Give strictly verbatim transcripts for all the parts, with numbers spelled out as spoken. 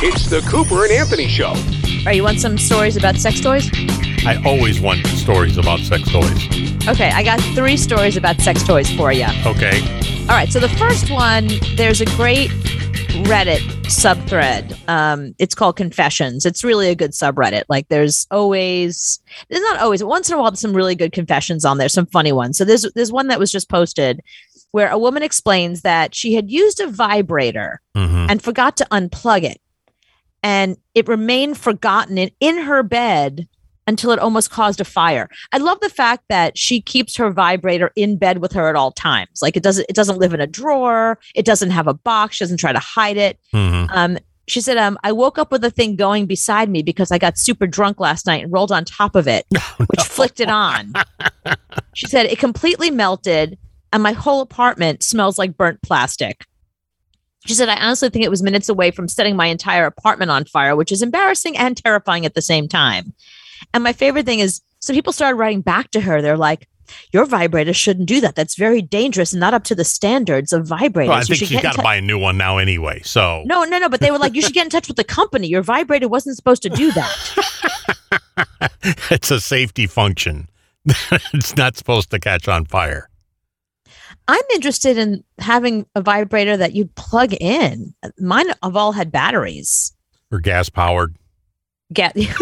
It's the Cooper and Anthony Show. All right, you want some stories about sex toys? I always want stories about sex toys. Okay, I got three stories about sex toys for you. Okay. All right, so the first one, there's a great Reddit subthread. Um, it's called Confessions. It's really a good subreddit. Like there's always, there's not always, but once in a while, there's some really good confessions on there, some funny ones. So there's there's one that was just posted where a woman explains that she had used a vibrator Mm-hmm. and forgot to unplug it. And it remained forgotten in, in her bed until it almost caused a fire. I love the fact that she keeps her vibrator in bed with her at all times. Like it doesn't, it doesn't live in a drawer. It doesn't have a box. She doesn't try to hide it. Mm-hmm. Um, she said, um, I woke up with the thing going beside me because I got super drunk last night and rolled on top of it, Oh, which no. flicked it on. She said it completely melted and my whole apartment smells like burnt plastic. She said, I honestly think it was minutes away from setting my entire apartment on fire, which is embarrassing and terrifying at the same time. And my favorite thing is, so people started writing back to her. They're like, your vibrator shouldn't do that. That's very dangerous and not up to the standards of vibrators. Well, I You think should she's get in got to tou- buy a new one now anyway. So No, no, no. But they were like, you should get in touch with the company. Your vibrator wasn't supposed to do that. it's a safety function. It's not supposed to catch on fire. I'm interested in having a vibrator that you plug in. Mine have all had batteries. Or gas powered. Get no,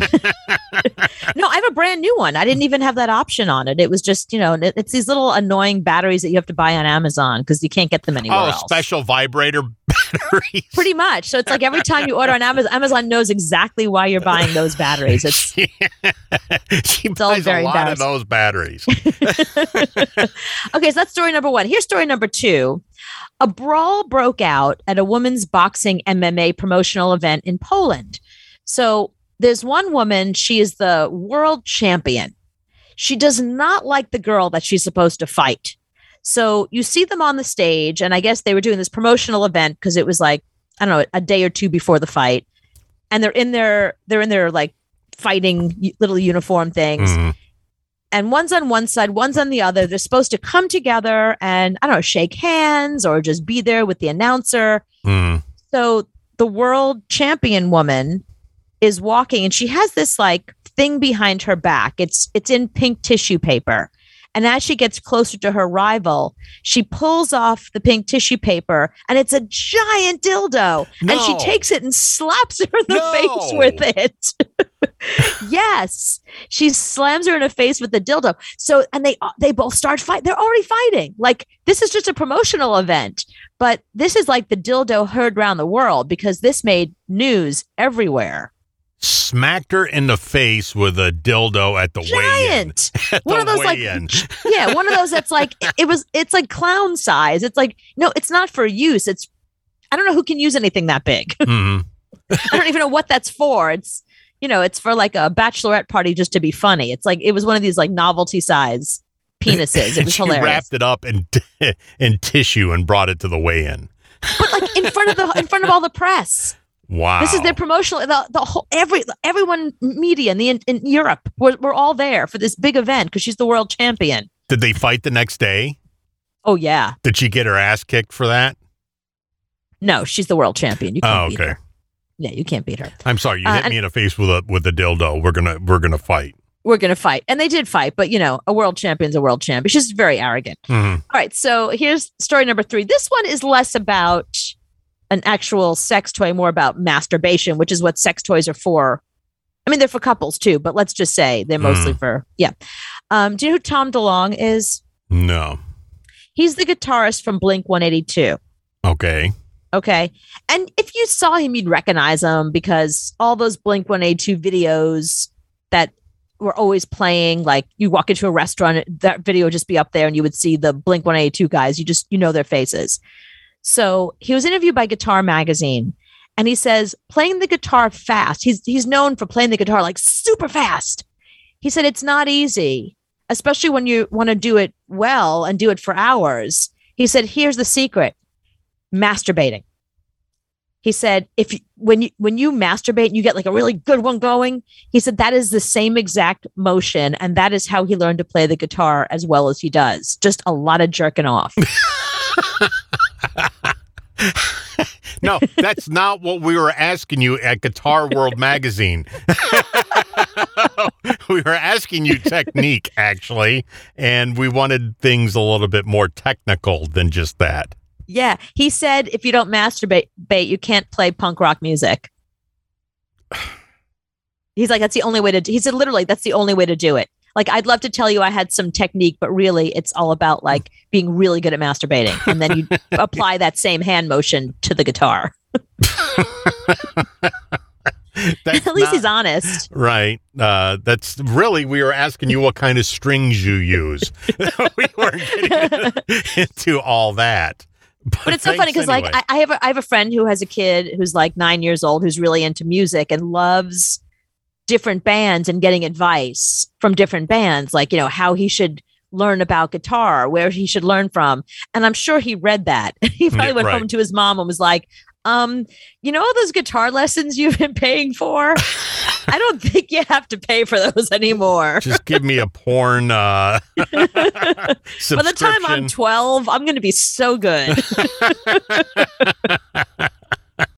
I have a brand new one. I didn't even have that option on it. It was just, you know, it- it's these little annoying batteries that you have to buy on Amazon because you can't get them anywhere Oh, else. special vibrator batteries. Pretty much. So it's like every time you order on Amazon, Amazon knows exactly why you're buying those batteries. It's she she all buys a very lot of embarrassing. those batteries. okay. So that's story number one. Here's story number two. A brawl broke out at a women's boxing M M A promotional event in Poland. So there's one woman, she is the world champion. She does not like the girl that she's supposed to fight. So you see them on the stage, and I guess they were doing this promotional event because it was like, I don't know, a day or two before the fight. And they're in their, they're in their like fighting y- little uniform things. Mhm. And one's on one side, one's on the other. They're supposed to come together and, I don't know, shake hands or just be there with the announcer. Mhm. So the world champion woman is walking and she has this like thing behind her back. It's it's in pink tissue paper. And as she gets closer to her rival, she pulls off the pink tissue paper and it's a giant dildo. And she No. takes it and slaps her in the No. face with it. Yes. She slams her in the face with the dildo. So and they they both start fight. They're already fighting. Like this is just a promotional event. But this is like the dildo heard around the world because this made news everywhere. Smacked her in the face with a dildo at the weigh-in. Giant. At One the of those like weigh-in. yeah, one of those that's like it was it's like clown size. It's like no, it's not for use. It's I don't know who can use anything that big. Mhm. I don't even know what that's for. It's you know, it's for like a bachelorette party just to be funny. It's like it was one of these like novelty size penises. It was she hilarious. wrapped it up in in tissue and brought it to the weigh-in. But like in front of the in front of all the press. Wow. This is their promotional. The, the whole every everyone media in the in, in Europe we're, we're all there for this big event because she's the world champion. Did they fight the next day? Oh yeah, Did she get her ass kicked for that? no, she's the world champion. You can't Oh, beat okay. her. Yeah, you can't beat her. I'm sorry, you Uh, hit and- me in the face with a with a dildo. We're gonna we're gonna fight. We're gonna fight, and they did fight. But you know, a world champion's a world champion. She's very arrogant. Mhm. All right, so here's story number three. This one is less about an actual sex toy, more about masturbation, which is what sex toys are for. I mean, they're for couples too, but let's just say they're mostly for yeah. Um, do you know who Tom DeLonge is? No. He's the guitarist from Blink one eighty-two. Okay. Okay. And if you saw him, you'd recognize him because all those Blink one eighty-two videos that were always playing, like you walk into a restaurant, that video would just be up there and you would see the Blink one eighty-two guys. You just, you know their faces. So he was interviewed by Guitar Magazine and he says, playing the guitar fast. He's, he's known for playing the guitar like super fast. He said, it's not easy, especially when you want to do it well and do it for hours. He said, here's the secret. Masturbating. He said, if you, when you when you masturbate and you get like a really good one going, he said that is the same exact motion, and that is how he learned to play the guitar as well as he does. Just a lot of jerking off. No, that's not what we were asking you at Guitar World Magazine. We were asking you technique, actually, and we wanted things a little bit more technical than just that. Yeah. He said if you don't masturbate, you can't play punk rock music. He's like, that's the only way to do. He said, literally, that's the only way to do it. Like, I'd love to tell you I had some technique, but really it's all about like being really good at masturbating. And then you apply that same hand motion to the guitar. At least not, he's honest. Right. Uh, that's really, we were asking you what kind of strings you use. We weren't getting into all that. But, but it's so funny because anyway. like I, I have a, I have a friend who has a kid who's like nine years old who's really into music and loves different bands and getting advice from different bands, like, you know, how he should learn about guitar, where he should learn from. And I'm sure he read that. He probably Yeah, went right. home to his mom and was like, um, you know, all those guitar lessons you've been paying for? I don't think you have to pay for those anymore. Just give me a porn uh, By the time I'm subscription. twelve, I'm going to be so good.